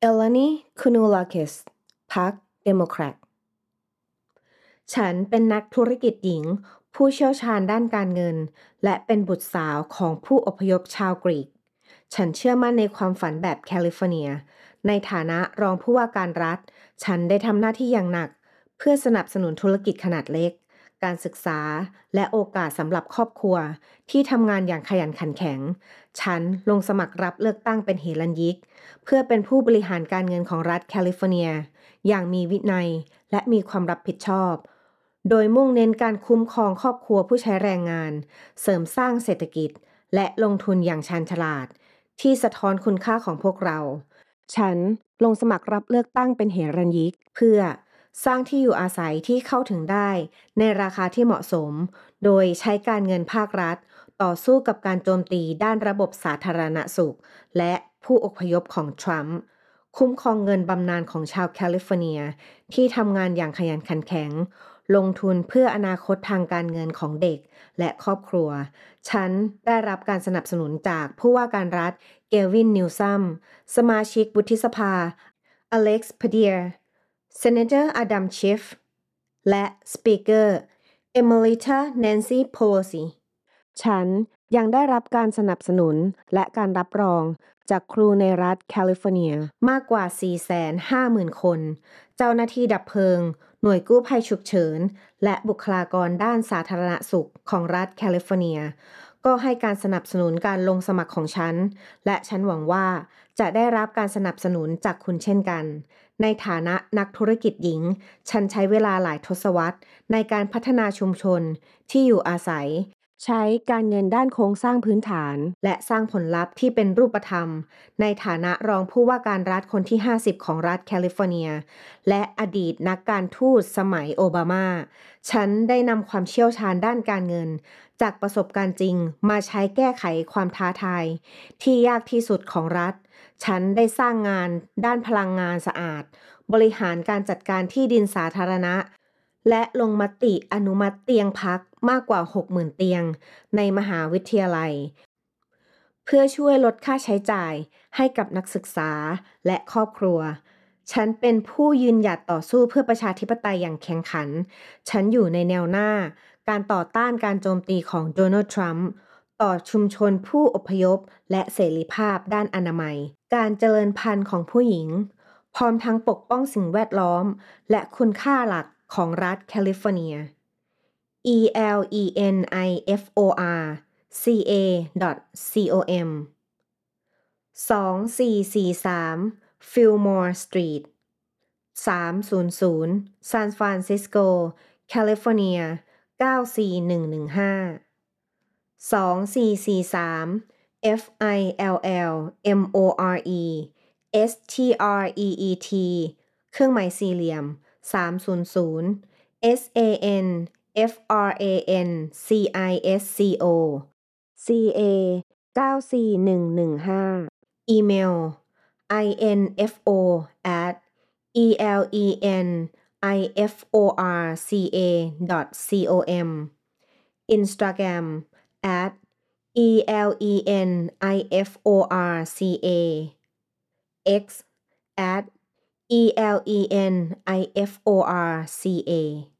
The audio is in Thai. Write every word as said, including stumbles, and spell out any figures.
Eleni Kounalakis พรรคเดโมแครตฉันเป็นนักธุรกิจหญิงผู้เชี่ยวชาญด้านการเงินและเป็นบุตรสาวของผู้อพยพชาวกรีกฉันเชื่อมั่นในความฝันแบบแคลิฟอร์เนียในฐานะรองผู้ว่าการรัฐฉันได้ทำหน้าที่อย่างหนักเพื่อสนับสนุนธุรกิจขนาดเล็กการศึกษาและโอกาสสำหรับครอบครัวที่ทำงานอย่างขยันขันแข็งฉันลงสมัครรับเลือกตั้งเป็นเฮลันยิกเพื่อเป็นผู้บริหารการเงินของรัฐแคลิฟอร์เนียอย่างมีวินัยและมีความรับผิดชอบโดยมุ่งเน้นการคุ้มครองครอบครัวผู้ใช้แรงงานเสริมสร้างเศรษฐกิจและลงทุนอย่างชาญฉลาดที่สะท้อนคุณค่าของพวกเราฉันลงสมัครรับเลือกตั้งเป็นเฮรัญยิกเพื่อสร้างที่อยู่อาศัยที่เข้าถึงได้ในราคาที่เหมาะสมโดยใช้การเงินภาครัฐต่อสู้กับการโจมตีด้านระบบสาธารณสุขและผู้อพยพของทรัมป์คุ้มครองเงินบำนาญของชาวแคลิฟอร์เนียที่ทำงานอย่างขยันขันแข็งลงทุนเพื่ออนาคตทางการเงินของเด็กและครอบครัวฉันได้รับการสนับสนุนจากผู้ว่าการรัฐเกวินนิวซัมสมาชิกวุฒิสภาอเล็กซ์พเดียร์เซเนเตอร์อดัมชิฟและสปีกเกอร์เอมิลิตาแนนซี่โพโลซีฉันยังได้รับการสนับสนุนและการรับรองจากครูในรัฐแคลิฟอร์เนียมากกว่า สี่แสนห้าหมื่น คนเจ้าหน้าที่ดับเพลิงหน่วยกู้ภัยฉุกเฉินและบุคลากรด้านสาธารณสุขของรัฐแคลิฟอร์เนียก็ให้การสนับสนุนการลงสมัครของฉันและฉันหวังว่าจะได้รับการสนับสนุนจากคุณเช่นกันในฐานะนักธุรกิจหญิงฉันใช้เวลาหลายทศวรรษในการพัฒนาชุมชนที่อยู่อาศัยใช้การเงินด้านโครงสร้างพื้นฐานและสร้างผลลัพธ์ที่เป็นรูปธรรมในฐานะรองผู้ว่าการรัฐคนที่ห้าสิบของรัฐแคลิฟอร์เนียและอดีตนักการทูตสมัยโอบามาฉันได้นำความเชี่ยวชาญด้านการเงินจากประสบการณ์จริงมาใช้แก้ไขความท้าทายที่ยากที่สุดของรัฐฉันได้สร้างงานด้านพลังงานสะอาดบริหารการจัดการที่ดินสาธารณะและลงมติอนุมัติเตียงพักมากกว่า หกหมื่น เตียงในมหาวิทยาลัยเพื่อช่วยลดค่าใช้จ่ายให้กับนักศึกษาและครอบครัวฉันเป็นผู้ยืนหยัดต่อสู้เพื่อประชาธิปไตยอย่างแข็งขันฉันอยู่ในแนวหน้าการต่อต้านการโจมตีของโดนัลด์ทรัมป์ต่อชุมชนผู้อพยพและเสรีภาพด้านอนามัยการเจริญพันธุ์ของผู้หญิงพร้อมทั้งปกป้องสิ่งแวดล้อมและคุณค่าหลักของรัฐแคลิฟอร์เนีย E L E N I F O R C A .com สองสี่สี่สาม Fillmore Street สามศูนย์ศูนย์ San Francisco California เก้าสี่หนึ่งหนึ่งห้า สองสี่สี่สาม F I L L M O R E S T R E E T เครื่องหมายสี่เหลี่ยมสามศูนย์ศูนย์ S A N F R A N C I S C O C A เก้าสี่หนึ่งหนึ่งห้าอีเมล info at elenifo.com Instagram at elenIFORCA X at elenIFORCA